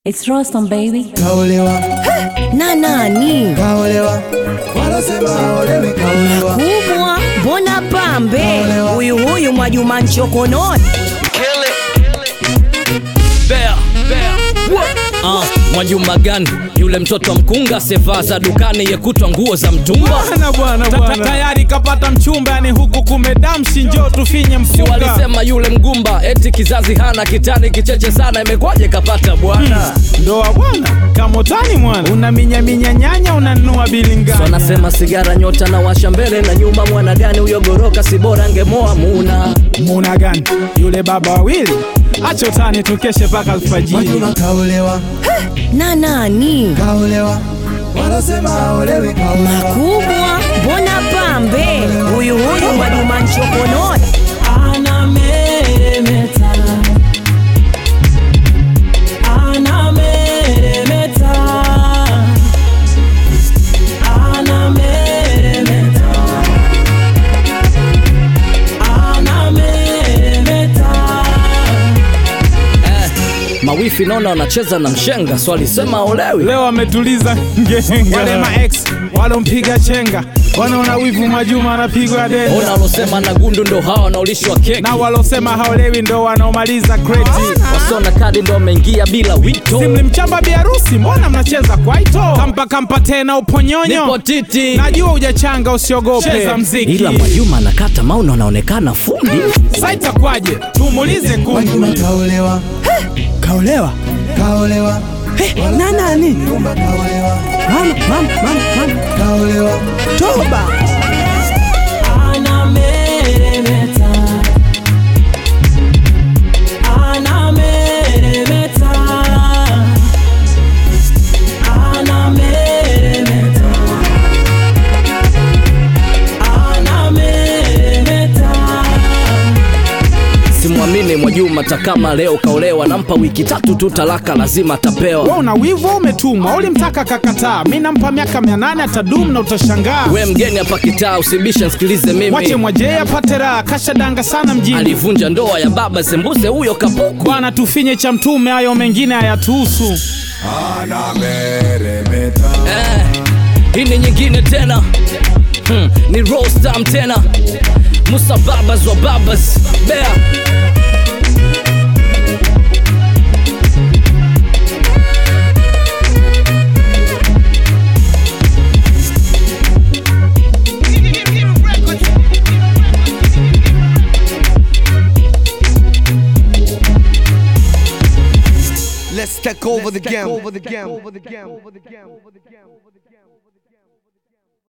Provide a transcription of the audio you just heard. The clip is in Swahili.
It's Rostam baby. Kaolewa Na nani? Kaolewa wanasema olewi kaolewa Kubwa mbona pambe huyu Mwajuma Nchokononi. Mwajuma gani? Yule mtoto wa mkunga seva za dukani yekutwa nguo za mtumba. Bwana tayari kapata mchumba, yani huku kumedamshi, njoo tufinye mfunga. Si walisema yule mgumba eti kizazi hana kitani kicheche sana, imekwaje kapata bwana? Ndoa bwana kamotani mwana, unaminya nyanya unanua bilingani. So nasema sigara nyota na washa mbele na nyuma, mwana gani huyo goroka, si bora angemoa Muna gani? Yule baba wawili acho tani tukeshe paka alfajiri. Mwajuma kaolewa Na nani? Kaolewa wanasema olewi kaolewa Kubwa mbona pambe huyu Mwajuma Nchokononi. Anameremeta Anameremeta Anameremeta Anameremeta. Mawifi naona wanacheza na mshenga, so alisema olewi. Leo ametuliza ngenga. Wale ma ex walompiga chenga wanaona wivu Mwajuma anapigwa denda. Ona walosema na gundu ndo hawa wanaolishwa keki, na walosema haolewi ndo wanaomaliza kreti. wasona kadi ndo wameingia bila wito. Simlimchamba biharusi, mbona mnacheza kwaito? Kampa tena uponyonyo. Nipo titi, najua hujachanga, usiogope, cheza mziki. ila Mwajuma anakata mauno, anaonekana fundi. Sasa itakwaje? Tumuulize Mwajuma kundi. kaolewa Kaolewa? Kaolewa Na nani? Nyumba kaolewa Mama. Kaolewa Toba. Anameremeta Anameremeta Anameremeta Anameremeta. Simwamini Mwajuma takama leo kaolewa, nampa wiki 3 tu talaka lazima atapewa. Wewe una wivu umetumwa, ulimtaka kakataa. Mimi nampa miaka 800 atadumu na utashangaa. We mgeni hapa kitaa, usibisha nsikilize mimi. Wache Mwaje apate raha, kashadanga sana mjini. Alivunja ndoa ya baba sembuse huyo kapuku. Bwana tufinye cha mtume, hayo mengine hayatuhusu. Anameremeta Hii ni nyingine tena. Ni Rostam tena, Musa babas wa babas Bea. Let's take over the game.